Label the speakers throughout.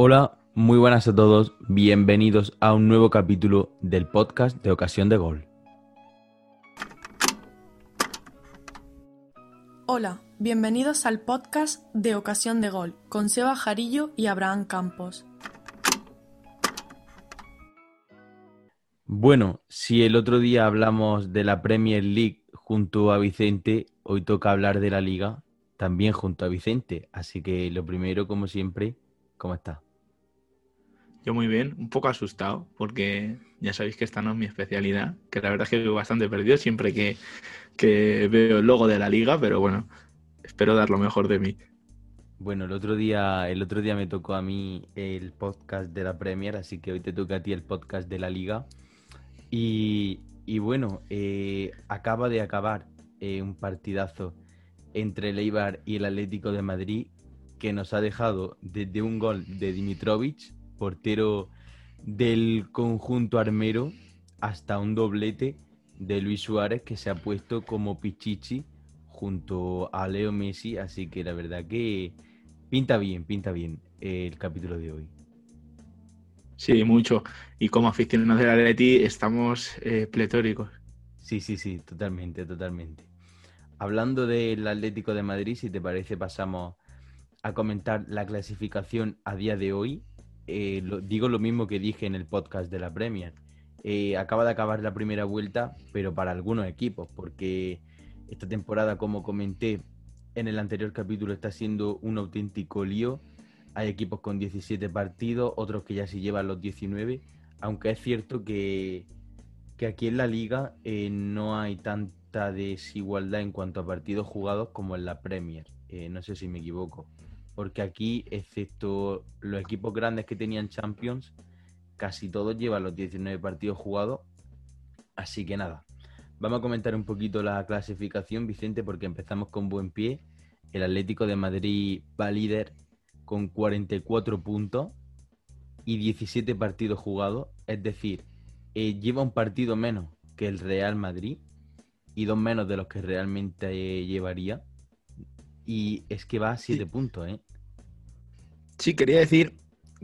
Speaker 1: Hola, muy buenas a todos, bienvenidos a un nuevo capítulo del podcast de Ocasión de Gol.
Speaker 2: Hola, bienvenidos al podcast de Ocasión de Gol con Seba Jarillo y Abraham Campos.
Speaker 1: Bueno, si el otro día hablamos de la Premier League junto a Vicente, hoy toca hablar de la Liga también junto a Vicente. Así que lo primero, como siempre, ¿cómo está?
Speaker 3: Yo muy bien, un poco asustado, porque ya sabéis que esta no es mi especialidad, que la verdad es que vivo bastante perdido siempre que veo el logo de la liga, pero bueno, espero dar lo mejor de mí.
Speaker 1: Bueno, el otro día me tocó a mí el podcast de la Premier, así que hoy te toca a ti el podcast de la Liga. Y bueno, acaba de acabar un partidazo entre el Eibar y el Atlético de Madrid que nos ha dejado desde un gol de Dimitrovic, portero del conjunto armero, hasta un doblete de Luis Suárez que se ha puesto como Pichichi junto a Leo Messi, así que la verdad que pinta bien el capítulo de hoy.
Speaker 3: Sí, mucho. Y como aficionados del Atleti estamos pletóricos.
Speaker 1: Sí, totalmente. Hablando del Atlético de Madrid, si te parece, pasamos a comentar la clasificación a día de hoy. Digo lo mismo que dije en el podcast de la Premier. Acaba de acabar la primera vuelta, pero para algunos equipos, porque esta temporada, como comenté en el anterior capítulo, está siendo un auténtico lío. Hay equipos con 17 partidos, otros que ya se llevan los 19, aunque es cierto que aquí en la liga no hay tanta desigualdad en cuanto a partidos jugados como en la Premier. No sé si me equivoco. Porque aquí, excepto los equipos grandes que tenían Champions, casi todos llevan los 19 partidos jugados. Así que nada, vamos a comentar un poquito la clasificación, Vicente, porque empezamos con buen pie. El Atlético de Madrid va líder con 44 puntos y 17 partidos jugados, es decir, lleva un partido menos que el Real Madrid y dos menos de los que realmente llevaría. Y es que va a 7
Speaker 3: Sí,
Speaker 1: puntos, ¿eh?
Speaker 3: sí, quería decir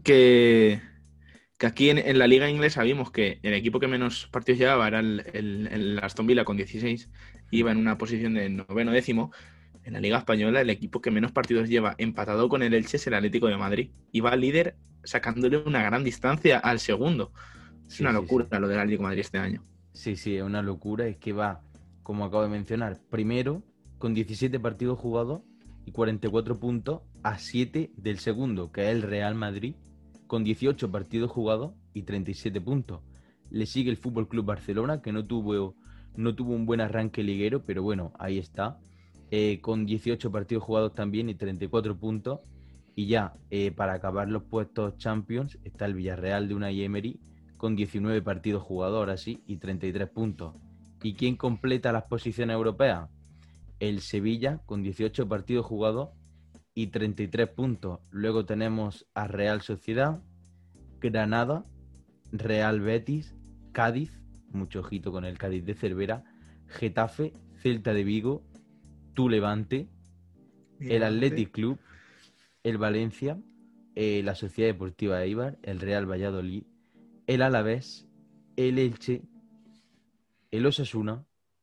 Speaker 3: que aquí en la liga inglesa vimos que el equipo que menos partidos llevaba era el Aston Villa con 16, iba en una posición de noveno décimo. En la liga española el equipo que menos partidos lleva empatado con el Elche es el Atlético de Madrid. Y va líder sacándole una gran distancia al segundo. Es una
Speaker 1: Sí.
Speaker 3: locura lo del Atlético de Madrid este año.
Speaker 1: Sí, es una locura. Es que va, como acabo de mencionar, primero con 17 partidos jugados y 44 puntos a 7 del segundo, que es el Real Madrid, con 18 partidos jugados y 37 puntos. Le sigue el Fútbol Club Barcelona, que no tuvo un buen arranque liguero, pero bueno, ahí está. Con 18 partidos jugados también y 34 puntos. Y ya, para acabar los puestos Champions, está el Villarreal de Unai Emery, con 19 partidos jugados, ahora sí, y 33 puntos. ¿Y quién completa las posiciones europeas? El Sevilla, con 18 partidos jugados y 33 puntos. Luego tenemos a Real Sociedad, Granada, Real Betis, Cádiz, mucho ojito con el Cádiz de Cervera, Getafe, Celta de Vigo, Tu Levante, el Athletic Club, el Valencia, la Sociedad Deportiva Eibar, el Real Valladolid, el Alavés, el Elche, el Osasuna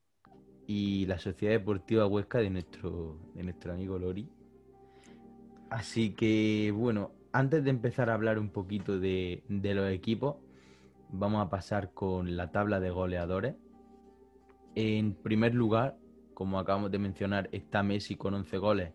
Speaker 1: y la Sociedad Deportiva Huesca de nuestro amigo Lori. Así que, bueno, antes de empezar a hablar un poquito de los equipos, vamos a pasar con la tabla de goleadores. En primer lugar, como acabamos de mencionar, está Messi con 11 goles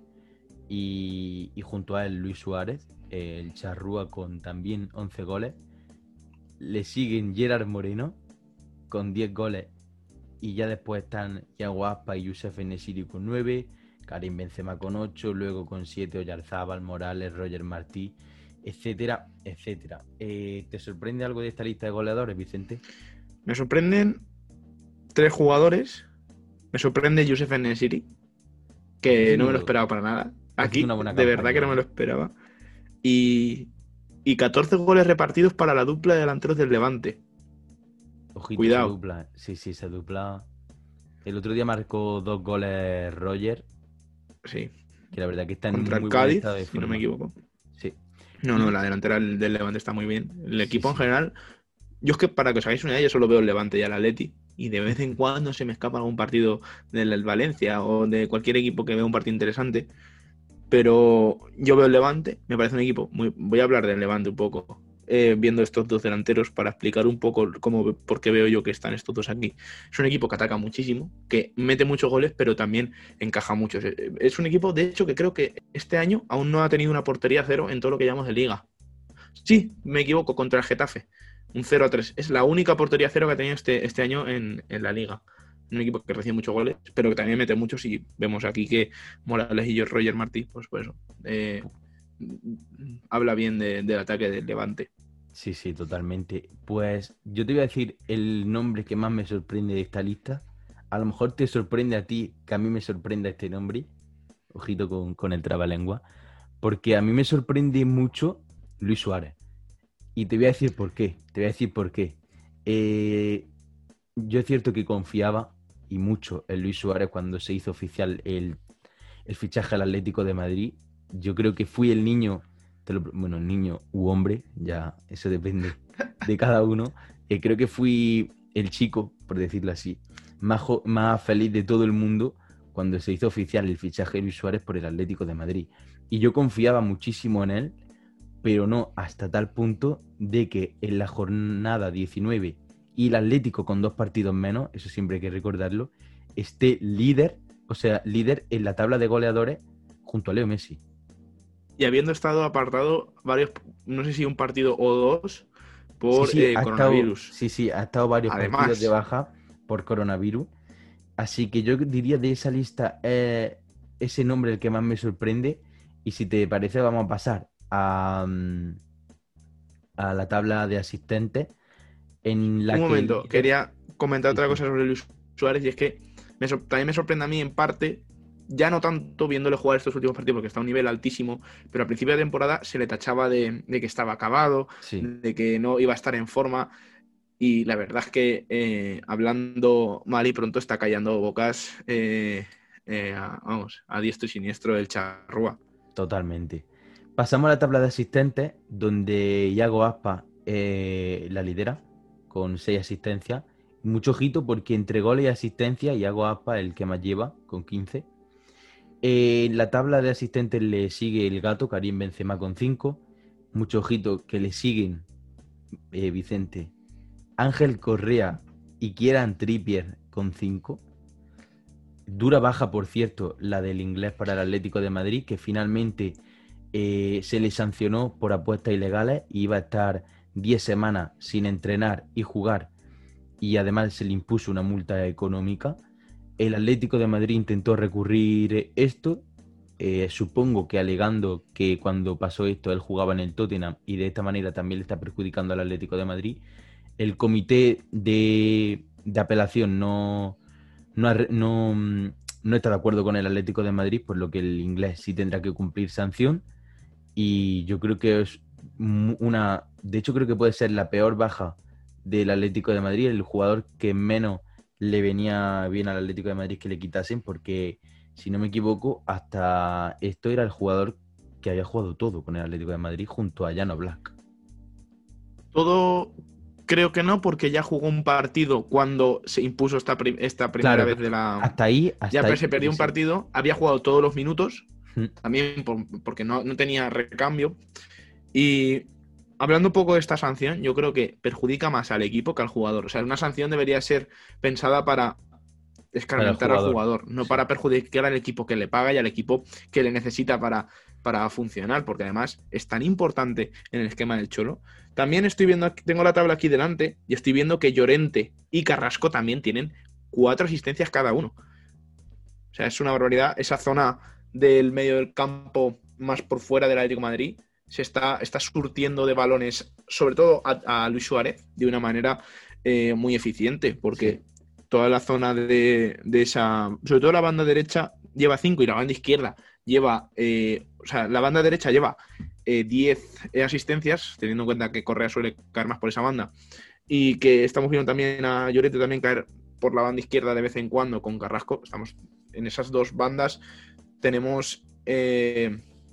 Speaker 1: y junto a él Luis Suárez, el charrúa con también 11 goles. Le siguen Gerard Moreno con 10 goles y ya después están Thiago Aspas y Youssef En-Nesyri con 9, Karim Benzema con 8, luego con 7 Oyarzabal, Morales, Roger Martí, etcétera. ¿Te sorprende algo de esta lista de goleadores, Vicente?
Speaker 3: Me sorprenden tres jugadores. Me sorprende Youssef En-Nesyri,
Speaker 1: Está
Speaker 3: que no me lo
Speaker 1: haciendo,
Speaker 3: esperaba para nada.
Speaker 1: está haciendo una
Speaker 3: Aquí,
Speaker 1: buena
Speaker 3: de verdad que
Speaker 1: campaña,
Speaker 3: no me
Speaker 1: ¿eh?
Speaker 3: lo esperaba. Y, y 14 goles repartidos para la dupla de delanteros del Levante.
Speaker 1: Ojito esa
Speaker 3: Cuidado.
Speaker 1: dupla. Sí, esa dupla. El otro día marcó 2 goles Roger,
Speaker 3: Sí.
Speaker 1: que la verdad que está en
Speaker 3: Contra el
Speaker 1: muy buen
Speaker 3: Cádiz,
Speaker 1: estado de
Speaker 3: si no me
Speaker 1: forma.
Speaker 3: equivoco.
Speaker 1: Sí.
Speaker 3: No, la delantera del Levante está muy bien. El equipo en general, yo es que para que os hagáis una idea, yo solo veo el Levante y el Atleti, y de vez en cuando se me escapa algún partido del Valencia o de cualquier equipo que vea un partido interesante, pero yo veo el Levante, me parece un equipo muy... Voy a hablar del Levante un poco, viendo estos dos delanteros para explicar un poco por qué veo yo que están estos dos aquí. Es un equipo que ataca muchísimo, que mete muchos goles, pero también encaja muchos. Es un equipo, de hecho, que creo que este año aún no ha tenido una portería cero en todo lo que llamamos de liga. Sí, me equivoco, contra el Getafe. Un 0-3. Es la única portería cero que ha tenido este año en la liga. Un equipo que recibe muchos goles, pero que también mete muchos, y vemos aquí que Morales y Roger Martí, pues eso, habla bien del ataque del Levante.
Speaker 1: Sí, totalmente. Pues yo te voy a decir el nombre que más me sorprende de esta lista. A lo mejor te sorprende a ti, que a mí me sorprenda este nombre. Ojito con el trabalengua. Porque a mí me sorprende mucho Luis Suárez. Y te voy a decir por qué. Yo es cierto que confiaba y mucho en Luis Suárez cuando se hizo oficial el fichaje al Atlético de Madrid. Yo creo que fui el niño, el niño u hombre, ya eso depende de cada uno. Creo que fui el chico, por decirlo así, más feliz de todo el mundo cuando se hizo oficial el fichaje de Luis Suárez por el Atlético de Madrid. Y yo confiaba muchísimo en él, pero no hasta tal punto de que en la jornada 19 y el Atlético con 2 partidos menos, eso siempre hay que recordarlo, esté líder en la tabla de goleadores junto a Leo Messi.
Speaker 3: Y habiendo estado apartado varios, no sé si un partido o dos, por coronavirus.
Speaker 1: Ha estado varios partidos de baja por coronavirus. Así que yo diría de esa lista ese nombre el que más me sorprende. Y si te parece, vamos a pasar a la tabla de asistentes. Un
Speaker 3: momento, quería comentar otra cosa sobre Luis Suárez, y es que también me sorprende a mí en parte, ya no tanto viéndole jugar estos últimos partidos porque está a un nivel altísimo, pero al principio de temporada se le tachaba de que estaba acabado, de que no iba a estar en forma, y la verdad es que hablando mal y pronto está callando bocas a diestro y siniestro el charrúa.
Speaker 1: Totalmente. Pasamos a la tabla de asistentes, donde Iago Aspas la lidera con 6 asistencias. Mucho ojito porque entre goles y asistencia Iago Aspas el que más lleva, con 15. En la tabla de asistentes le sigue el gato Karim Benzema con 5. Mucho ojito que le siguen Vicente, Ángel Correa y Kieran Trippier con 5. Dura baja, por cierto, la del inglés para el Atlético de Madrid, que finalmente se le sancionó por apuestas ilegales y iba a estar 10 semanas sin entrenar y jugar, y además se le impuso una multa económica. El Atlético de Madrid intentó recurrir esto, supongo que alegando que cuando pasó esto él jugaba en el Tottenham y de esta manera también le está perjudicando al Atlético de Madrid. El comité de apelación no está de acuerdo con el Atlético de Madrid, por lo que el inglés sí tendrá que cumplir sanción, y yo creo que es de hecho creo que puede ser la peor baja del Atlético de Madrid, el jugador que menos le venía bien al Atlético de Madrid que le quitasen, porque si no me equivoco hasta esto era el jugador que había jugado todo con el Atlético de Madrid junto a Jan Oblak.
Speaker 3: Todo creo que no, porque ya jugó un partido cuando se impuso esta primera vez de la...
Speaker 1: Hasta ahí
Speaker 3: se perdió un partido, había jugado todos los minutos, también porque no tenía recambio. Y hablando un poco de esta sanción, yo creo que perjudica más al equipo que al jugador. O sea, una sanción debería ser pensada para escarmentar al jugador, no para perjudicar al equipo que le paga y al equipo que le necesita para funcionar, porque además es tan importante en el esquema del Cholo. También estoy viendo, tengo la tabla aquí delante, y estoy viendo que Llorente y Carrasco también tienen 4 asistencias cada uno. O sea, es una barbaridad. Esa zona del medio del campo más por fuera del Atlético de Madrid se está surtiendo de balones, sobre todo a Luis Suárez, de una manera muy eficiente, porque toda la zona de esa, sobre todo la banda derecha, lleva 5 y la banda izquierda lleva, la banda derecha lleva 10 asistencias, teniendo en cuenta que Correa suele caer más por esa banda, y que estamos viendo también a Llorente también caer por la banda izquierda de vez en cuando con Carrasco. Estamos en esas dos bandas, tenemos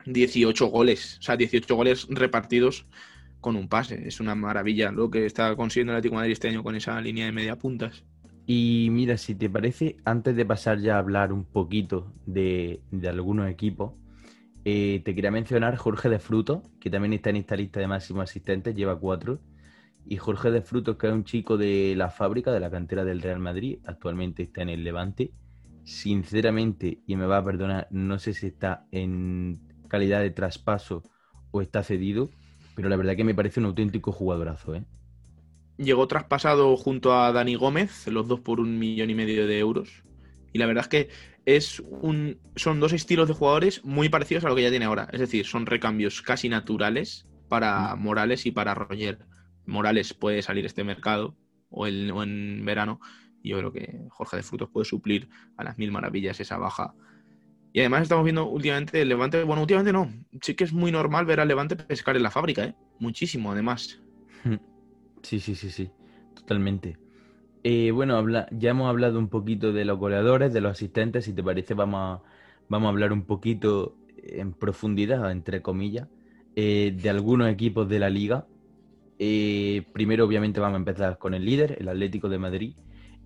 Speaker 3: 18 goles. O sea, 18 goles repartidos con un pase. Es una maravilla lo que está consiguiendo el Atlético de Madrid este año con esa línea de media puntas.
Speaker 1: Y mira, si te parece, antes de pasar ya a hablar un poquito de algunos equipos, te quería mencionar Jorge de Frutos, que también está en esta lista de máximos asistentes, lleva 4. Y Jorge de Frutos, que es un chico de la fábrica, de la cantera del Real Madrid, actualmente está en el Levante. Sinceramente, y me va a perdonar, no sé si está en calidad de traspaso o está cedido, pero la verdad que me parece un auténtico jugadorazo, ¿eh?
Speaker 3: Llegó traspasado junto a Dani Gómez, los dos por 1,5 millones de euros. Y la verdad es que son dos estilos de jugadores muy parecidos a lo que ya tiene ahora. Es decir, son recambios casi naturales para Morales y para Roger. Morales puede salir este mercado o en verano. Y yo creo que Jorge de Frutos puede suplir a las mil maravillas esa baja. Y además estamos viendo últimamente el Levante. Bueno, últimamente no. Sí que es muy normal ver al Levante pescar en la fábrica, ¿eh? Muchísimo, además.
Speaker 1: Sí, totalmente. Bueno, ya hemos hablado un poquito de los goleadores, de los asistentes. Si te parece, vamos a hablar un poquito en profundidad, entre comillas, de algunos equipos de la liga. Primero, obviamente, vamos a empezar con el líder, el Atlético de Madrid.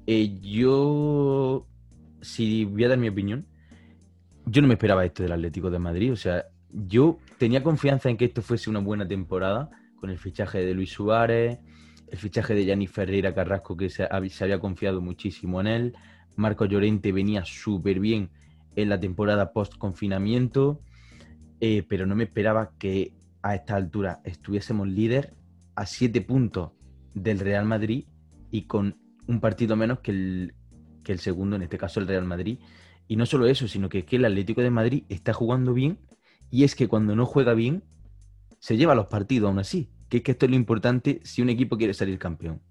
Speaker 1: Si voy a dar mi opinión, yo no me esperaba esto del Atlético de Madrid. O sea, yo tenía confianza en que esto fuese una buena temporada, con el fichaje de Luis Suárez, el fichaje de Yanni Ferreira Carrasco, que se había confiado muchísimo en él. Marco Llorente venía súper bien en la temporada post-confinamiento, pero no me esperaba que a esta altura estuviésemos líder a 7 puntos del Real Madrid y con un partido menos que el segundo, en este caso el Real Madrid. Y no solo eso, sino que es que el Atlético de Madrid está jugando bien, y es que cuando no juega bien se lleva los partidos aún así. Que es que esto es lo importante si un equipo quiere salir campeón.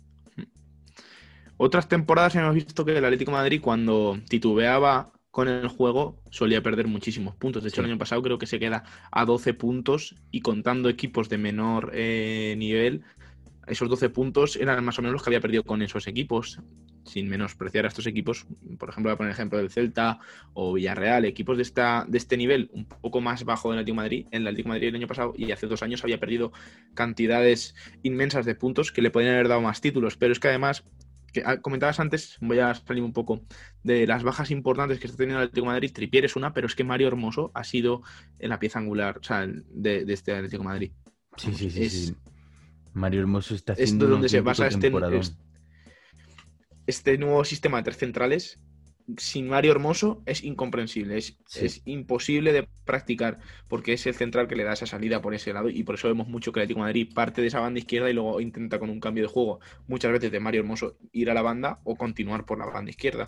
Speaker 3: Otras temporadas hemos visto que el Atlético de Madrid, cuando titubeaba con el juego, solía perder muchísimos puntos. De hecho, el año pasado creo que se queda a 12 puntos y contando equipos de menor nivel, esos 12 puntos eran más o menos los que había perdido con esos equipos. Sin menospreciar a estos equipos, por ejemplo, voy a poner el ejemplo del Celta o Villarreal, equipos de este nivel un poco más bajo del Atlético de Madrid. En el Atlético de Madrid el año pasado y hace 2 años había perdido cantidades inmensas de puntos que le podrían haber dado más títulos, pero es que además, que comentabas antes, voy a salir un poco de las bajas importantes que está teniendo el Atlético de Madrid. Trippier es una, pero es que Mario Hermoso ha sido en la pieza angular, o sea, de este Atlético de Madrid.
Speaker 1: Sí. Mario Hermoso está haciendo
Speaker 3: esto es donde se basa
Speaker 1: temporadón.
Speaker 3: Este nuevo sistema de 3 centrales. Sin Mario Hermoso es incomprensible, es imposible de practicar, porque es el central que le da esa salida por ese lado, y por eso vemos mucho que el Atlético de Madrid parte de esa banda izquierda y luego intenta, con un cambio de juego muchas veces de Mario Hermoso, ir a la banda o continuar por la banda izquierda.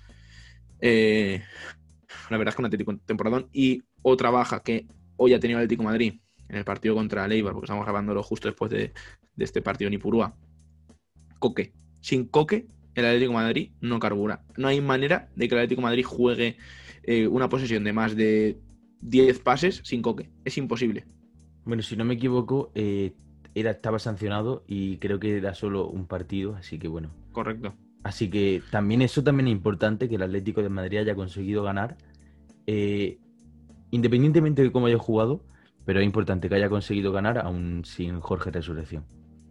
Speaker 3: La verdad es que un Atlético temporadón. Y otra baja que hoy ha tenido el Atlético de Madrid en el partido contra el Eibar, porque estamos grabándolo justo después de este partido en Ipurúa. Coque. Sin Coque, el Atlético de Madrid no carbura. No hay manera de que el Atlético de Madrid juegue una posesión de más de 10 pases sin Coque. Es imposible.
Speaker 1: Bueno, si no me equivoco, estaba sancionado y creo que era solo un partido, así que bueno.
Speaker 3: Correcto.
Speaker 1: Así que eso también es importante, que el Atlético de Madrid haya conseguido ganar, independientemente de cómo haya jugado, pero es importante que haya conseguido ganar aún sin Jorge Resurrección.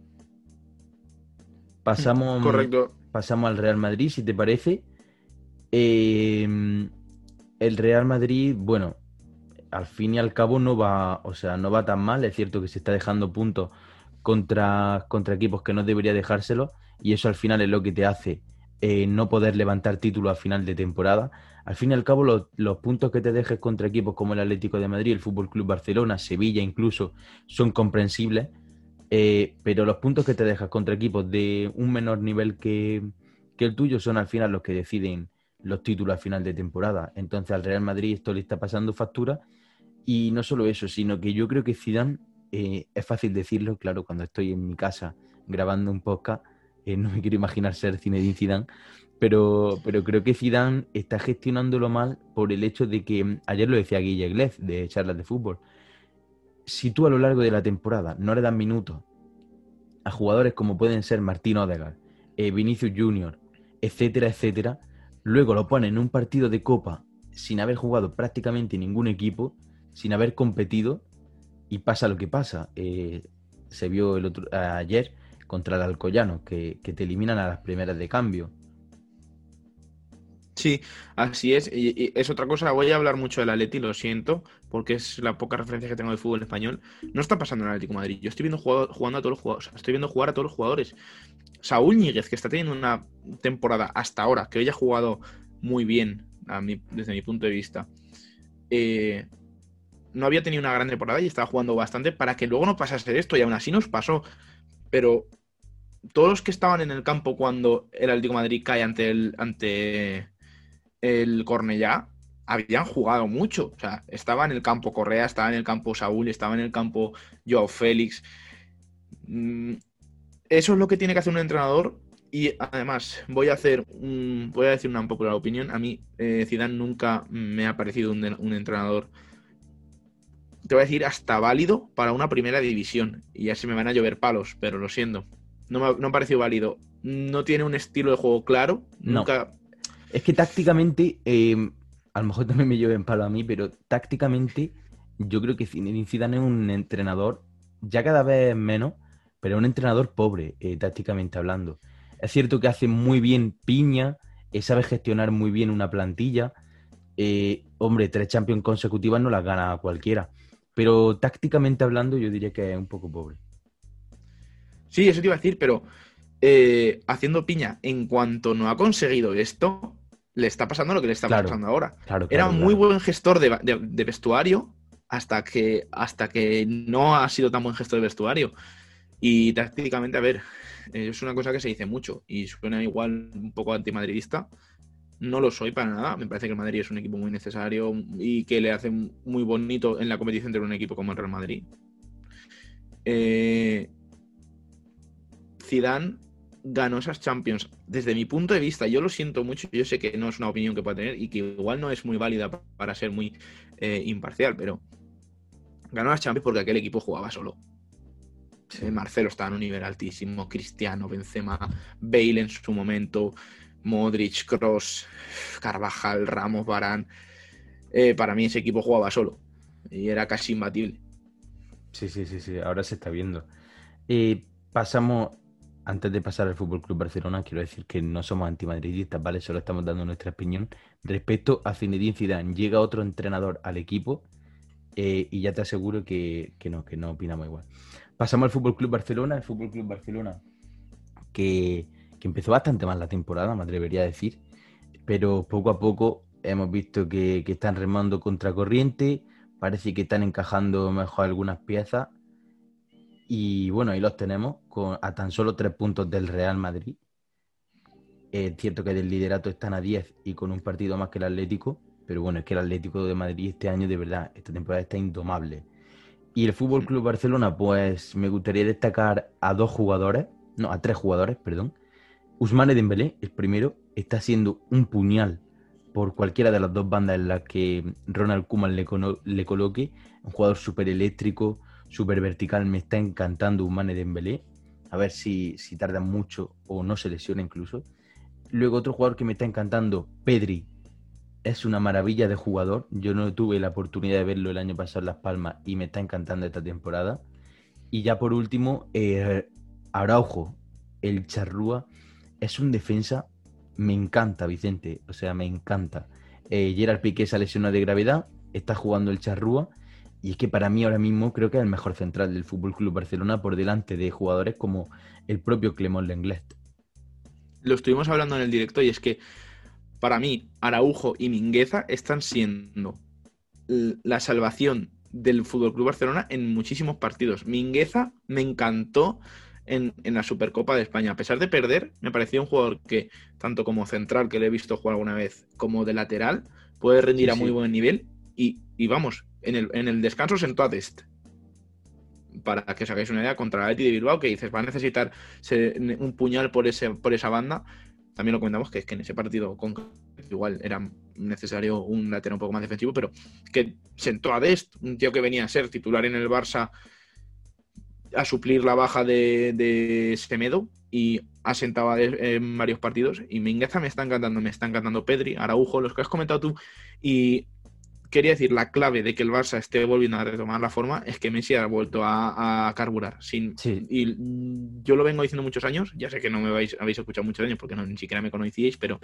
Speaker 3: Correcto.
Speaker 1: Pasamos al Real Madrid, si te parece. El Real Madrid, bueno, al fin y al cabo no va tan mal. Es cierto que se está dejando puntos contra equipos que no debería dejárselos, y eso al final es lo que te hace no poder levantar título a final de temporada. Al fin y al cabo, los puntos que te dejes contra equipos como el Atlético de Madrid, el Fútbol Club Barcelona, Sevilla incluso, son comprensibles. Pero los puntos que te dejas contra equipos de un menor nivel que el tuyo son al final los que deciden los títulos a final de temporada. Entonces al Real Madrid esto le está pasando factura, y no solo eso, sino que yo creo que Zidane, es fácil decirlo, claro, cuando estoy en mi casa grabando un podcast, no me quiero imaginar ser Zinedine Zidane, pero creo que Zidane está gestionándolo mal por el hecho de que, ayer lo decía Guille Glez de Charlas de Fútbol, si tú a lo largo de la temporada no le das minutos a jugadores como pueden ser Martín Odegaard, Vinicius Junior, etcétera, luego lo pones en un partido de Copa sin haber jugado prácticamente ningún equipo, sin haber competido y pasa lo que pasa. Se vio ayer contra el Alcoyano, que te eliminan a las primeras de cambio.
Speaker 3: Sí, así es. Y es otra cosa, voy a hablar mucho del Atleti, lo siento, porque es la poca referencia que tengo de fútbol español. No está pasando en el Atlético de Madrid. Yo estoy viendo jugando a todos los jugadores, estoy viendo jugar a todos los jugadores. Saúl Ñíguez, que está teniendo una temporada hasta ahora, que hoy ha jugado muy bien, desde mi punto de vista. No había tenido una gran temporada y estaba jugando bastante para que luego no pasase esto, y aún así nos pasó. Pero todos los que estaban en el campo cuando el Atlético de Madrid cae ante el Cornellá habían jugado mucho. O sea, estaba en el campo Correa, estaba en el campo Saúl, estaba en el campo Joao Félix. Eso es lo que tiene que hacer un entrenador. Y además, voy a decir una unpopular opinión. A mí, Zidane nunca me ha parecido un entrenador, te voy a decir, hasta válido para una primera división. Y ya se me van a llover palos, pero lo siento. No me ha parecido válido. No tiene un estilo de juego claro.
Speaker 1: No.
Speaker 3: Nunca.
Speaker 1: Es que tácticamente, a lo mejor también me lleven palo a mí, pero tácticamente yo creo que Zinedine Zidane es un entrenador, ya cada vez menos, pero es un entrenador pobre, tácticamente hablando. Es cierto que hace muy bien piña, sabe gestionar muy bien una plantilla. Hombre, 3 Champions consecutivas no las gana cualquiera, pero tácticamente hablando yo diría que es un poco pobre.
Speaker 3: Sí, eso te iba a decir, pero haciendo piña, en cuanto no ha conseguido esto, le está pasando lo que le está pasando ahora. Era muy buen gestor de vestuario hasta que no ha sido tan buen gestor de vestuario. Y tácticamente, a ver, es una cosa que se dice mucho y suena igual un poco antimadridista. No lo soy para nada. Me parece que el Madrid es un equipo muy necesario y que le hace muy bonito en la competición tener un equipo como el Real Madrid. Zidane ganó esas Champions. Desde mi punto de vista, yo lo siento mucho, yo sé que no es una opinión que pueda tener y que igual no es muy válida para ser muy imparcial, pero ganó las Champions porque aquel equipo jugaba solo. Sí. Marcelo estaba en un nivel altísimo, Cristiano, Benzema, Bale en su momento, Modric, Kroos, Carvajal, Ramos, Varane. Para mí ese equipo jugaba solo y era casi imbatible.
Speaker 1: Sí, ahora se está viendo. Pasamos, antes de pasar al FC Barcelona, quiero decir que no somos antimadridistas, ¿vale? Solo estamos dando nuestra opinión respecto a Zinedine Zidane. Llega otro entrenador al equipo y ya te aseguro que no opinamos igual. Pasamos al FC Barcelona, el FC Barcelona que empezó bastante mal la temporada, me atrevería a decir, pero poco a poco hemos visto que están remando contracorriente, parece que están encajando mejor algunas piezas y bueno, ahí los tenemos a tan solo 3 puntos del Real Madrid. Es cierto que del liderato están a 10 y con un partido más que el Atlético, pero bueno, es que el Atlético de Madrid este año de verdad, esta temporada está indomable. Y el FC Barcelona, pues me gustaría destacar a 3 jugadores, perdón. Ousmane Dembélé, el primero, está siendo un puñal por cualquiera de las dos bandas en las que Ronald Koeman le coloque. Un jugador súper eléctrico, súper vertical, me está encantando Ousmane Dembélé. A ver si tarda mucho o no se lesiona incluso. Luego otro jugador que me está encantando, Pedri. Es una maravilla de jugador. Yo no tuve la oportunidad de verlo el año pasado en Las Palmas y me está encantando esta temporada. Y ya por último, Araujo, el charrúa, es un defensa. Me encanta, Vicente. O sea, me encanta. Gerard Piqué se lesionó de gravedad. Está jugando el charrúa. Y es que para mí ahora mismo creo que es el mejor central del FC Barcelona por delante de jugadores como el propio Clément Lenglet.
Speaker 3: Lo estuvimos hablando en el directo y es que para mí, Araujo y Mingueza están siendo la salvación del FC Barcelona en muchísimos partidos. Mingueza me encantó en la Supercopa de España. A pesar de perder, me pareció un jugador que, tanto como central, que le he visto jugar alguna vez, como de lateral, puede rendir a muy buen nivel. Y vamos, en el descanso sentó a Dest. Para que os hagáis una idea, contra el Athletic de Bilbao, que dices, va a necesitar un puñal por esa banda. También lo comentamos que es que en ese partido igual era necesario un lateral un poco más defensivo, pero que sentó a Dest, un tío que venía a ser titular en el Barça a suplir la baja de Semedo y ha sentado en varios partidos. Y Mingueza me está encantando Pedri, Araujo, los que has comentado tú. Y quería decir, la clave de que el Barça esté volviendo a retomar la forma es que Messi ha vuelto a carburar.
Speaker 1: Sí.
Speaker 3: Y yo lo vengo diciendo muchos años, ya sé que no me habéis escuchado muchos años porque ni siquiera me conocíais, pero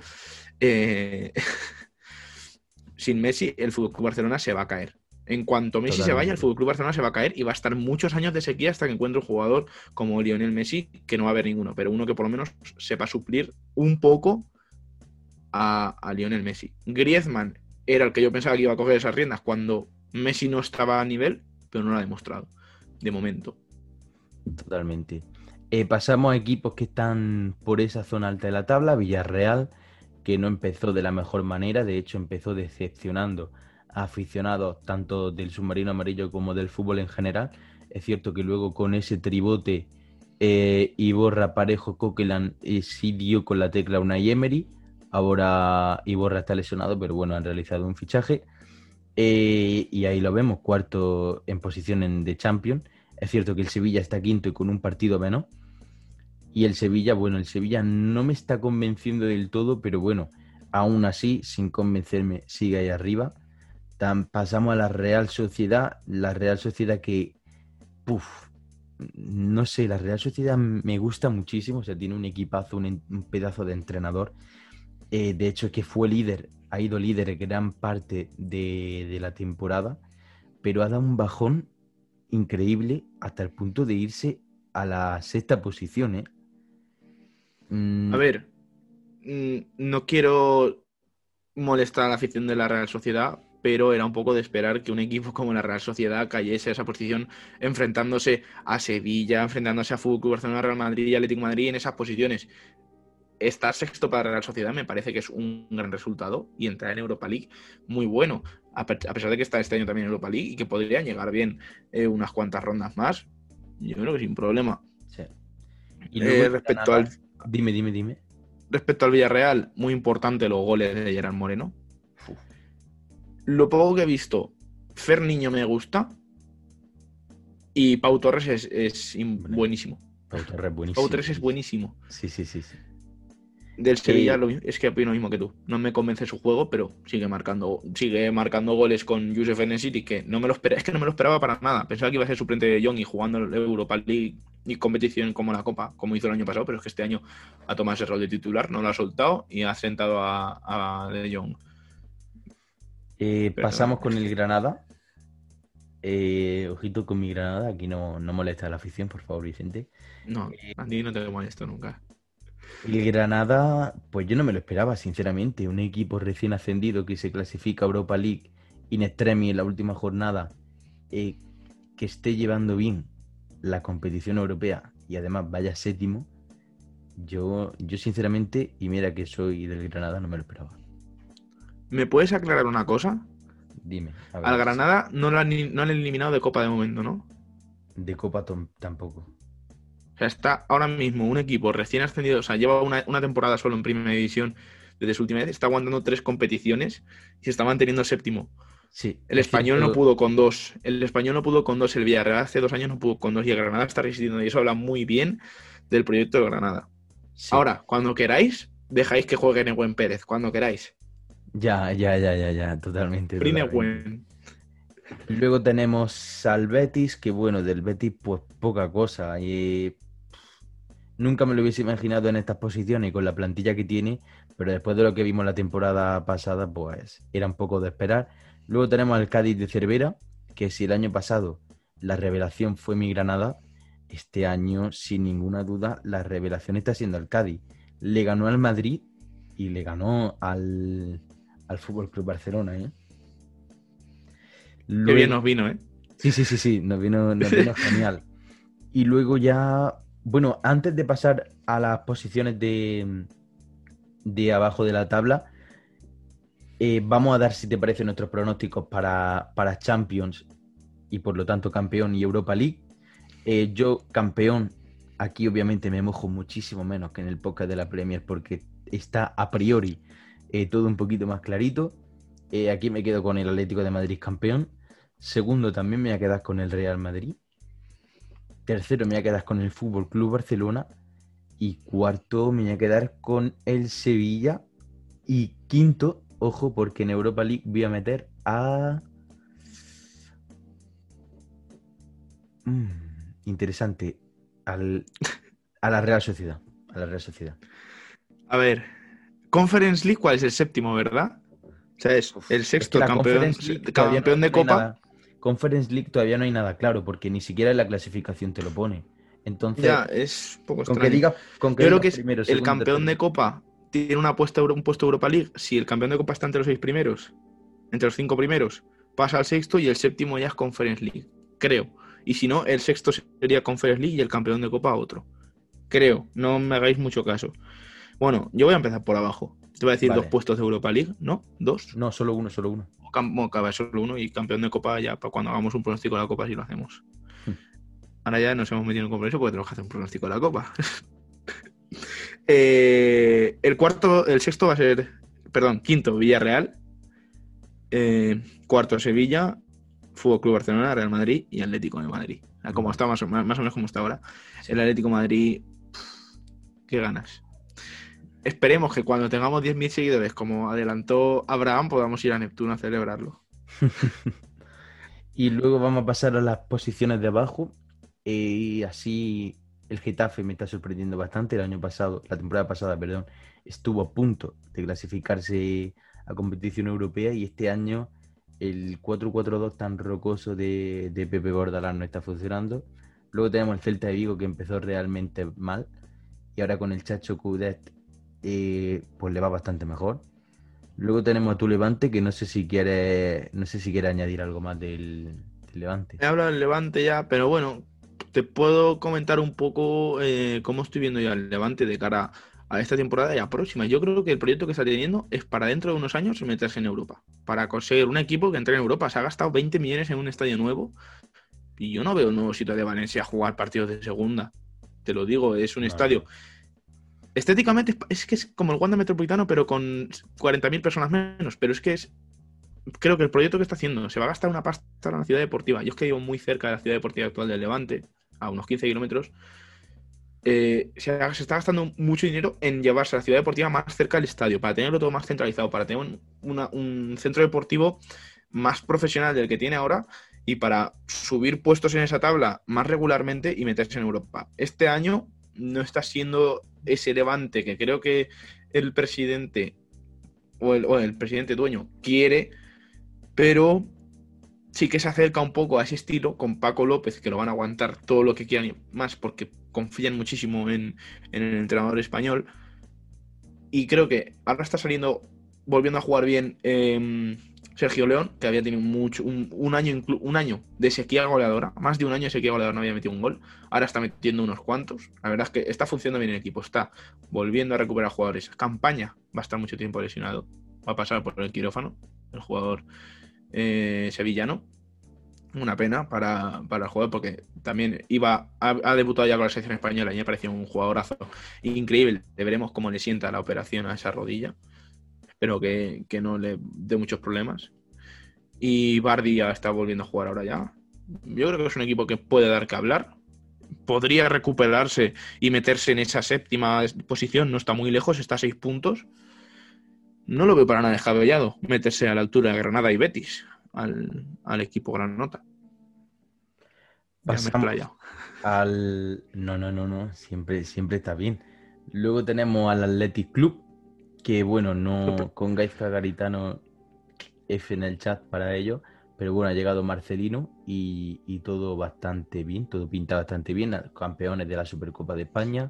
Speaker 3: sin Messi el FC Barcelona se va a caer. En cuanto Messi se vaya, el FC Barcelona se va a caer y va a estar muchos años de sequía hasta que encuentre un jugador como Lionel Messi, que no va a haber ninguno, pero uno que por lo menos sepa suplir un poco a Lionel Messi. Griezmann era el que yo pensaba que iba a coger esas riendas cuando Messi no estaba a nivel, pero no lo ha demostrado, de momento.
Speaker 1: Totalmente. Pasamos a equipos que están por esa zona alta de la tabla. Villarreal, que no empezó de la mejor manera, de hecho empezó decepcionando a aficionados tanto del submarino amarillo como del fútbol en general. Es cierto que luego con ese tribote Iborra, Parejo, Coquelin sí dio con la tecla Unai Emery. Ahora Iborra está lesionado, pero bueno, han realizado un fichaje. Y ahí lo vemos, cuarto en posición de Champions. Es cierto que el Sevilla está quinto y con un partido menos. Y el Sevilla no me está convenciendo del todo, pero bueno, aún así, sin convencerme, sigue ahí arriba. Pasamos a la Real Sociedad que, no sé, la Real Sociedad me gusta muchísimo, o sea, tiene un equipazo, un pedazo de entrenador. De hecho, es que ha ido líder gran parte de la temporada, pero ha dado un bajón increíble hasta el punto de irse a la sexta posición, ¿eh?
Speaker 3: A ver, no quiero molestar a la afición de la Real Sociedad, pero era un poco de esperar que un equipo como la Real Sociedad cayese a esa posición enfrentándose a Sevilla, enfrentándose a FC Barcelona, Real Madrid y Atlético de Madrid en esas posiciones. Estar sexto para la Real Sociedad me parece que es un gran resultado y entrar en Europa League muy bueno, a pesar de que está este año también en Europa League y que podrían llegar bien unas cuantas rondas más, yo creo que sin problema.
Speaker 1: Sí. Y luego
Speaker 3: respecto al...
Speaker 1: Dime.
Speaker 3: Respecto al Villarreal, muy importante los goles de Gerard Moreno. Lo poco que he visto, Fer Niño me gusta y Pau Torres es buenísimo.
Speaker 1: Pau Torres
Speaker 3: es buenísimo.
Speaker 1: Sí.
Speaker 3: Del Sevilla es que opino lo mismo que tú. No me convence su juego, pero sigue marcando goles con Youssef En-Nesyri, que no me lo esperaba para nada. Pensaba que iba a ser suplente de Jong y jugando en Europa League y competición como la Copa, como hizo el año pasado, pero es que este año ha tomado ese rol de titular, no lo ha soltado y ha sentado a De Jong.
Speaker 1: Pasamos con el Granada. Ojito con mi Granada, aquí no molesta a la afición, por favor, Vicente.
Speaker 3: No, a ti no te molesto nunca.
Speaker 1: El Granada, pues yo no me lo esperaba, sinceramente. Un equipo recién ascendido que se clasifica a Europa League in extremis en la última jornada, que esté llevando bien la competición europea y además vaya séptimo. Yo sinceramente, y mira que soy del Granada, no me lo esperaba.
Speaker 3: ¿Me puedes aclarar una cosa?
Speaker 1: Dime.
Speaker 3: Al Granada no lo han eliminado de Copa de momento, ¿no?
Speaker 1: De Copa tampoco.
Speaker 3: O sea, está ahora mismo un equipo recién ascendido, o sea, lleva una temporada solo en Primera División desde su última vez, está aguantando 3 competiciones y se está manteniendo séptimo.
Speaker 1: Sí.
Speaker 3: El Español no pudo con 2. El Villarreal hace 2 años no pudo con 2 y el Granada está resistiendo. Y eso habla muy bien del proyecto de Granada. Sí. Ahora, cuando queráis, dejáis que juegue Nehuen Pérez, cuando queráis.
Speaker 1: Ya, totalmente. Y luego tenemos al Betis, que bueno, del Betis pues poca cosa. Nunca me lo hubiese imaginado en estas posiciones y con la plantilla que tiene, pero después de lo que vimos la temporada pasada, pues era un poco de esperar. Luego tenemos al Cádiz de Cervera, que si el año pasado la revelación fue mi Granada, este año, sin ninguna duda, la revelación está siendo el Cádiz. Le ganó al Madrid y le ganó al Fútbol Club Barcelona, ¿eh?
Speaker 3: Luego... Qué bien nos vino, ¿eh?
Speaker 1: Sí, nos vino genial. Y luego ya, bueno, antes de pasar a las posiciones de abajo de la tabla, vamos a dar, si te parece, nuestros pronósticos para Champions y por lo tanto campeón y Europa League. Yo, campeón, aquí obviamente me mojo muchísimo menos que en el podcast de la Premier porque está a priori todo un poquito más clarito. Aquí me quedo con el Atlético de Madrid campeón. Segundo, también me voy a quedar con el Real Madrid. Tercero, me voy a quedar con el Fútbol Club Barcelona. Y cuarto, me voy a quedar con el Sevilla. Y quinto, ojo, porque en Europa League voy a meter a... interesante. A la Real Sociedad. A la Real Sociedad.
Speaker 3: A ver, Conference League, ¿cuál es el séptimo, verdad? O sea, es el sexto campeón de Copa.
Speaker 1: Conference League todavía no hay nada claro, porque ni siquiera en la clasificación te lo pone. Entonces,
Speaker 3: ya, es poco
Speaker 1: con
Speaker 3: extraño.
Speaker 1: Yo
Speaker 3: creo que el campeón de Copa tiene un puesto Europa League. Si el campeón de Copa está entre los 6 primeros, entre los 5 primeros, pasa al sexto y el séptimo ya es Conference League. Creo. Y si no, el sexto sería Conference League y el campeón de Copa otro. Creo. No me hagáis mucho caso. Bueno, yo voy a empezar por abajo. Te voy a decir 2 puestos de Europa League, ¿no? ¿2?
Speaker 1: No, solo uno.
Speaker 3: Solo uno y campeón de Copa ya para cuando hagamos un pronóstico de la Copa, si lo hacemos. Ahora ya nos hemos metido en compromiso porque tenemos que hacer un pronóstico de la Copa. Quinto, Villarreal. Cuarto, Sevilla. Fútbol Club Barcelona, Real Madrid y Atlético de Madrid. Como está más o menos como está ahora. Sí. El Atlético de Madrid, qué ganas. Esperemos que cuando tengamos 10.000 seguidores, como adelantó Abraham, podamos ir a Neptuno a celebrarlo.
Speaker 1: Y luego vamos a pasar a las posiciones de abajo. Y así el Getafe me está sorprendiendo bastante. La temporada pasada, estuvo a punto de clasificarse a competición europea y este año el 4-4-2 tan rocoso de Pepe Bordalás no está funcionando. Luego tenemos el Celta de Vigo, que empezó realmente mal y ahora con el Chacho Coudet pues le va bastante mejor. Luego tenemos a tu Levante, que no sé si quiere añadir algo más del Levante.
Speaker 3: He hablado del Levante ya, pero bueno, te puedo comentar un poco cómo estoy viendo ya el Levante de cara a esta temporada y a próxima. Yo creo que el proyecto que está teniendo es para dentro de unos años meterse en Europa. Para conseguir un equipo que entre en Europa. Se ha gastado 20 millones en un estadio nuevo y yo no veo un nuevo sitio de Valencia a jugar partidos de segunda. Te lo digo, es un estadio. Estéticamente es que es como el Wanda Metropolitano, pero con 40.000 personas menos. Pero es que creo que el proyecto que está haciendo se va a gastar una pasta en la ciudad deportiva. Yo es que vivo muy cerca de la ciudad deportiva actual del Levante, a unos 15 kilómetros. Se está gastando mucho dinero en llevarse a la ciudad deportiva más cerca del estadio, para tenerlo todo más centralizado, para tener un centro deportivo más profesional del que tiene ahora y para subir puestos en esa tabla más regularmente y meterse en Europa. Este año no está siendo ese Levante que creo que el presidente o el presidente dueño quiere, pero sí que se acerca un poco a ese estilo con Paco López, que lo van a aguantar todo lo que quieran más porque confían muchísimo en el entrenador español. Y creo que ahora está volviendo a jugar bien Sergio León, que había tenido un año de sequía goleadora, más de un año de sequía goleadora, no había metido un gol. Ahora está metiendo unos cuantos. La verdad es que está funcionando bien el equipo, está volviendo a recuperar jugadores. Campaña va a estar mucho tiempo lesionado, va a pasar por el quirófano, el jugador sevillano. Una pena para el jugador porque también ha debutado ya con la selección española y me pareció un jugadorazo increíble. Veremos cómo le sienta la operación a esa rodilla. Espero que no le dé muchos problemas. Y Vardy ya está volviendo a jugar ahora ya. Yo creo que es un equipo que puede dar que hablar. Podría recuperarse y meterse en esa séptima posición. No está muy lejos, está a 6 puntos. No lo veo para nada descabellado meterse a la altura de Granada y Betis al equipo Granota.
Speaker 1: Pasamos al... No. Siempre está bien. Luego tenemos al Athletic Club, que bueno, no con Gaizka Garitano F en el chat para ello, pero bueno, ha llegado Marcelino y todo bastante bien, todo pinta bastante bien, campeones de la Supercopa de España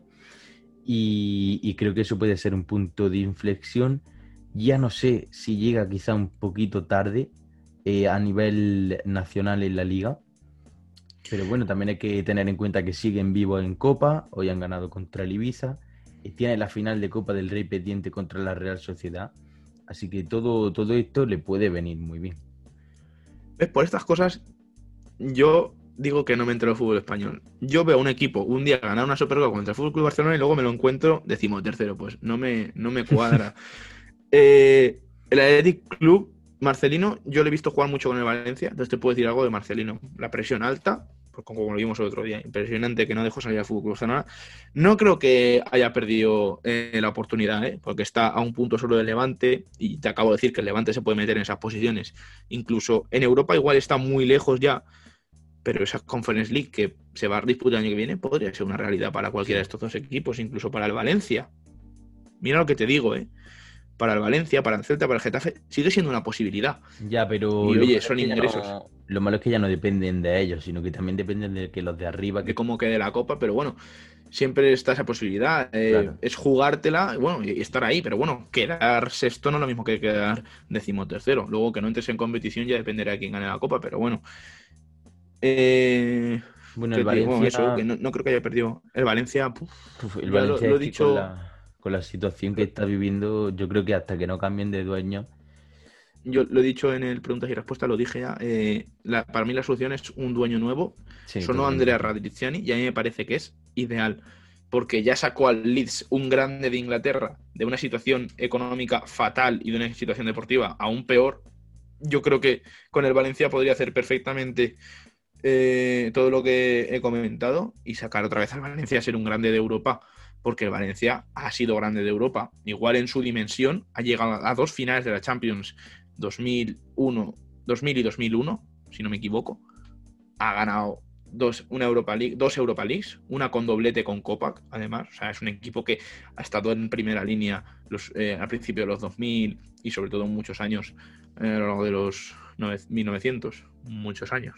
Speaker 1: y creo que eso puede ser un punto de inflexión. Ya no sé si llega quizá un poquito tarde a nivel nacional en la Liga, pero bueno, también hay que tener en cuenta que siguen vivos en Copa, hoy han ganado contra el Ibiza, y tiene la final de Copa del Rey pendiente contra la Real Sociedad, así que todo esto le puede venir muy bien.
Speaker 3: ¿Ves? Por estas cosas yo digo que no me entero del fútbol español. Yo veo a un equipo un día ganar una Supercopa contra el Fútbol Club Barcelona y luego me lo encuentro 13º, pues no me cuadra. El Athletic Club, Marcelino, yo lo he visto jugar mucho con el Valencia, entonces te puedo decir algo de Marcelino. La presión alta, como lo vimos el otro día, impresionante que no dejó salir al Fútbol Club Barcelona. No creo que haya perdido la oportunidad, porque está a un punto solo del Levante, y te acabo de decir que el Levante se puede meter en esas posiciones. Incluso en Europa igual está muy lejos ya, pero esa Conference League que se va a disputar el año que viene podría ser una realidad para cualquiera de estos dos equipos, incluso para el Valencia. Mira lo que te digo, para el Valencia, para el Celta, para el Getafe, sigue siendo una posibilidad.
Speaker 1: Ya, pero
Speaker 3: y oye, son ingresos.
Speaker 1: Lo malo es que ya no dependen de ellos, sino que también dependen de que los de arriba...
Speaker 3: De cómo quede la Copa, pero bueno, siempre está esa posibilidad.
Speaker 1: Claro.
Speaker 3: Es jugártela, bueno, y estar ahí, pero bueno, quedar sexto no es lo mismo que quedar 13º. Luego que no entres en competición ya dependerá de quién gane la Copa, pero bueno.
Speaker 1: Bueno, el Valencia...
Speaker 3: eso, que no creo que haya perdido. El Valencia...
Speaker 1: el Valencia
Speaker 3: lo he
Speaker 1: es que
Speaker 3: dicho...
Speaker 1: con la situación que está viviendo, yo creo que hasta que no cambien de dueño...
Speaker 3: Yo lo he dicho en el preguntas y respuestas, lo dije ya. Para mí la solución es un dueño nuevo.
Speaker 1: Sí,
Speaker 3: Sonó Andrea Radrizzani y a mí me parece que es ideal. Porque ya sacó al Leeds, un grande de Inglaterra, de una situación económica fatal y de una situación deportiva aún peor. Yo creo que con el Valencia podría hacer perfectamente todo lo que he comentado y sacar otra vez al Valencia a ser un grande de Europa. Porque el Valencia ha sido grande de Europa. Igual en su dimensión ha llegado a 2 finales de la Champions 2000 y 2001, si no me equivoco. Ha ganado 2 Europa Leagues, una con doblete con Copa, además. O sea, es un equipo que ha estado en primera línea al principio de los 2000 y sobre todo muchos años a lo largo de los 1900, muchos años.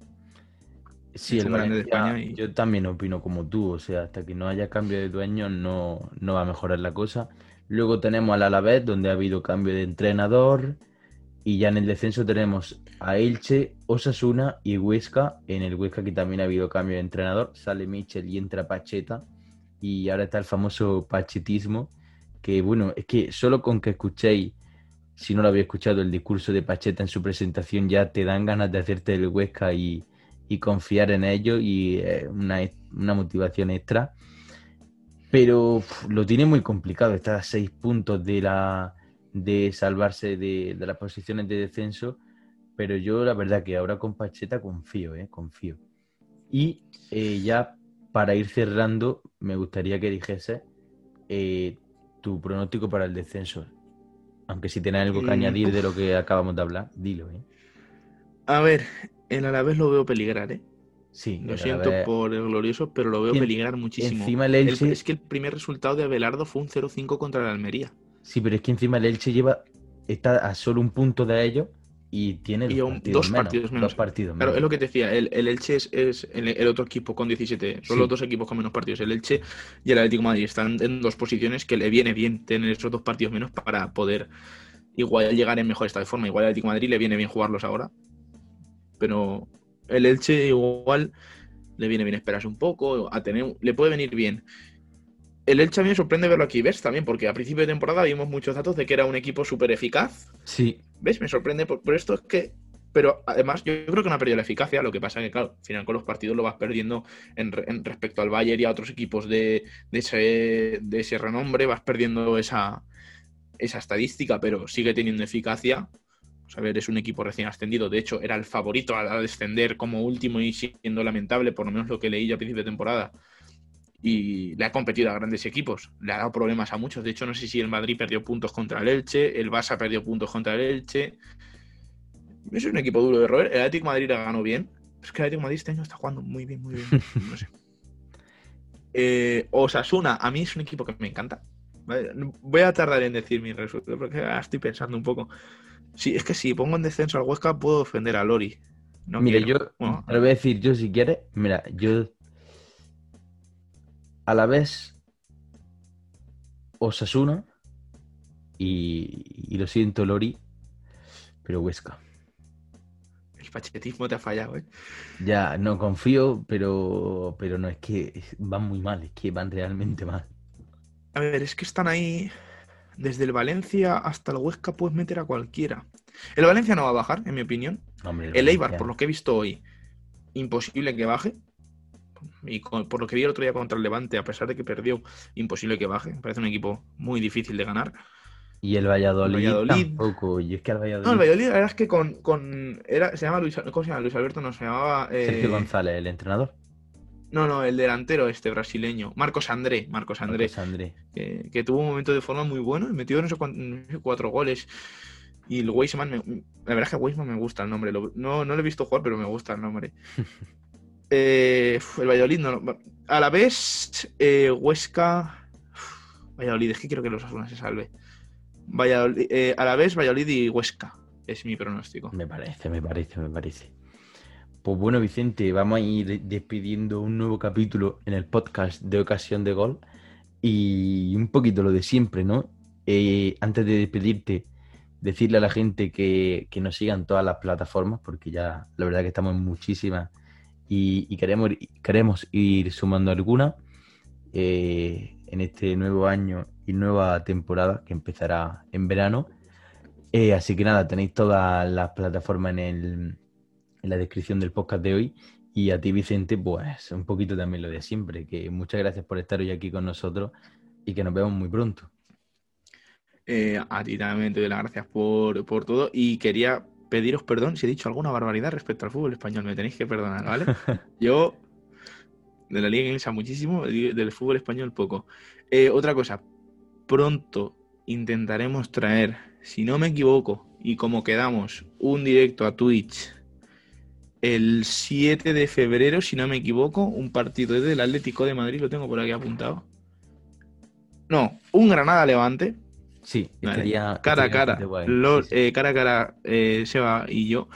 Speaker 1: Sí, el Valencia, de España y... Yo también opino como tú, o sea, hasta que no haya cambio de dueño no va a mejorar la cosa. Luego tenemos al Alavés, donde ha habido cambio de entrenador, y ya en el descenso tenemos a Elche, Osasuna y Huesca. En el Huesca que también ha habido cambio de entrenador, sale Michel y entra Pacheta, y ahora está el famoso pachetismo, que bueno, es que solo con que escuchéis, si no lo habéis escuchado, el discurso de Pacheta en su presentación, ya te dan ganas de hacerte el Huesca y confiar en ellos, y una motivación extra. Pero lo tiene muy complicado, está a 6 puntos de salvarse de las posiciones de descenso, pero yo la verdad que ahora con Pacheta confío. Y ya para ir cerrando, me gustaría que dijese tu pronóstico para el descenso, aunque si tienes algo que añadir de lo que acabamos de hablar, dilo.
Speaker 3: A ver, el Alavés lo veo peligrar,
Speaker 1: Sí,
Speaker 3: lo siento por el glorioso, pero lo veo peligrar muchísimo.
Speaker 1: Encima el Elche...
Speaker 3: Es que el primer resultado de Abelardo fue un 0-5 contra el Almería.
Speaker 1: Sí, pero es que encima el Elche está a solo un punto de ellos y tiene dos partidos menos.
Speaker 3: Claro, es lo que te decía, el Elche es el otro equipo con 17. Son los dos equipos con menos partidos. El Elche y el Atlético de Madrid están en 2 posiciones que le viene bien tener esos 2 partidos menos para poder igual llegar en mejor estado de forma. Igual al Atlético de Madrid le viene bien jugarlos ahora, pero el Elche igual le viene bien esperarse un poco, le puede venir bien. El Elche a mí me sorprende verlo aquí, ¿ves? También, porque a principio de temporada vimos muchos datos de que era un equipo súper eficaz.
Speaker 1: Sí.
Speaker 3: ¿Ves? Me sorprende por esto, es que... Pero además yo creo que no ha perdido la eficacia, lo que pasa es que, claro, al final con los partidos lo vas perdiendo en respecto al Bayern y a otros equipos de ese renombre, vas perdiendo esa estadística, pero sigue teniendo eficacia. A ver, es un equipo recién ascendido. De hecho, era el favorito a descender como último y siendo lamentable, por lo menos lo que leí ya a principio de temporada. Y le ha competido a grandes equipos. Le ha dado problemas a muchos. De hecho, no sé si el Madrid perdió puntos contra el Elche, el Barça perdió puntos contra el Elche. Es un equipo duro de roer. El Atlético de Madrid la ganó bien. Es que el Atlético de Madrid este año está jugando muy bien. No sé. Osasuna, a mí es un equipo que me encanta. Voy a tardar en decir mi resultado porque estoy pensando un poco. Sí, es que si pongo en descenso al Huesca puedo ofender a Lori. No
Speaker 1: mira,
Speaker 3: quiero.
Speaker 1: Te lo voy a decir yo si quieres. Mira, yo a la vez Osasuna y lo siento, Lori, pero Huesca.
Speaker 3: El pachetismo te ha fallado, ¿eh?
Speaker 1: Ya, no confío, pero no, es que van muy mal, es que van realmente mal.
Speaker 3: A ver, es que están ahí. Desde el Valencia hasta el Huesca puedes meter a cualquiera. El Valencia no va a bajar, en mi opinión.
Speaker 1: Hombre,
Speaker 3: el Eibar, por lo que he visto hoy, imposible que baje. Y por lo que vi el otro día contra el Levante, a pesar de que perdió, imposible que baje. Me parece un equipo muy difícil de ganar.
Speaker 1: Y el
Speaker 3: El
Speaker 1: Valladolid
Speaker 3: Valladolid.
Speaker 1: tampoco. Y es que al
Speaker 3: No, el
Speaker 1: Valladolid,
Speaker 3: Valladolid, la verdad es que se llama Luis, ¿cómo se llama? Luis Alberto, no, se llamaba...
Speaker 1: Sergio González, el entrenador.
Speaker 3: no, el delantero este brasileño, Marcos André,
Speaker 1: Marcos Andrés.
Speaker 3: que tuvo un momento de forma muy bueno y metió no sé 4 goles. Y el Weisman, la verdad es que Weisman me gusta el nombre, no lo he visto jugar, pero me gusta el nombre. El Valladolid, a la vez, Huesca, Valladolid, es que quiero que los Osasuna se salve. Valladolid, a la vez, Valladolid y Huesca, es mi pronóstico.
Speaker 1: Me parece. Pues bueno, Vicente, vamos a ir despidiendo un nuevo capítulo en el podcast de Ocasión de Gol y un poquito lo de siempre, ¿no? Antes de despedirte, decirle a la gente que nos sigan todas las plataformas, porque ya la verdad que estamos en muchísimas y queremos ir sumando algunas en este nuevo año y nueva temporada que empezará en verano. Así que nada, tenéis todas las plataformas en la descripción del podcast de hoy. Y a ti, Vicente, pues un poquito también lo de siempre, que muchas gracias por estar hoy aquí con nosotros y que nos vemos muy pronto.
Speaker 3: A ti también te doy las gracias por todo y quería pediros perdón si he dicho alguna barbaridad respecto al fútbol español, me tenéis que perdonar, ¿vale? Yo de la liga inglesa muchísimo, del fútbol español poco. Otra cosa, pronto intentaremos traer, si no me equivoco, y como quedamos, un directo a Twitch el 7 de febrero, si no me equivoco, un partido del Atlético de Madrid, lo tengo por aquí apuntado. No, un Granada-Levante.
Speaker 1: Sí,
Speaker 3: Vale.
Speaker 1: estaría
Speaker 3: Cara a
Speaker 1: bastante
Speaker 3: cara.
Speaker 1: guay. Sí.
Speaker 3: Cara a cara, Seba y yo.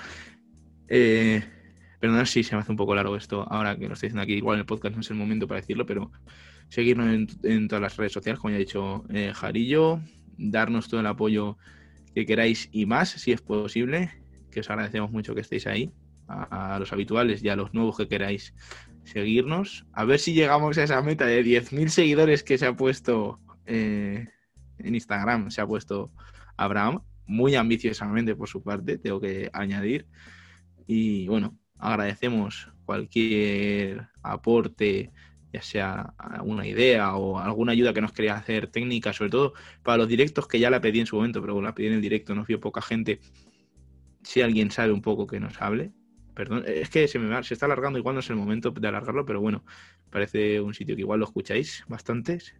Speaker 3: Perdón si se me hace un poco largo esto ahora que lo estoy diciendo aquí. Igual en el podcast no es el momento para decirlo, pero seguirnos en todas las redes sociales, como ya ha dicho Jarillo. Darnos todo el apoyo que queráis y más, si es posible. Que os agradecemos mucho que estéis ahí. A los habituales y a los nuevos que queráis seguirnos. A ver si llegamos a esa meta de 10.000 seguidores que se ha puesto en Instagram. Se ha puesto Abraham. Muy ambiciosamente por su parte, tengo que añadir. Y bueno, agradecemos cualquier aporte, ya sea una idea o alguna ayuda que nos quería hacer técnica, sobre todo para los directos que ya la pedí en su momento, pero la pedí en el directo, nos vio poca gente. Si alguien sabe un poco que nos hable, perdón, es que se está alargando, igual no es el momento de alargarlo, pero bueno, parece un sitio que igual lo escucháis bastantes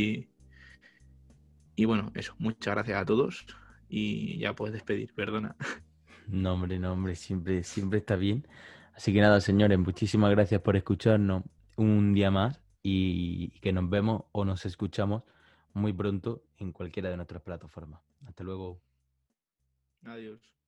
Speaker 3: y bueno, eso, muchas gracias a todos y ya puedes despedir, perdona.
Speaker 1: No, hombre, siempre está bien. Así que nada, señores, muchísimas gracias por escucharnos un día más y que nos vemos o nos escuchamos muy pronto en cualquiera de nuestras plataformas. Hasta luego.
Speaker 3: Adiós.